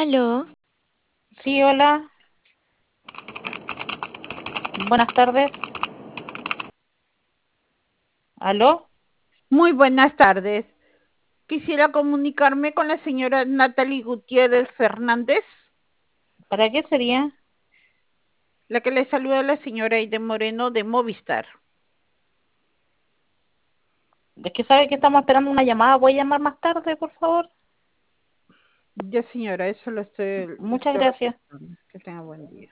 Aló, Sí, hola, buenas tardes. ¿Aló? Muy buenas tardes. Quisiera comunicarme con la señora Natalie Gutiérrez Fernández, ¿Para qué sería? la que le saluda la señora Aide Moreno de Movistar. Es que sabe que estamos esperando una llamada. ¿Voy a llamar más tarde, por favor? Ya señora, eso lo estoy Muchas gracias. reportando. Que tenga buen día.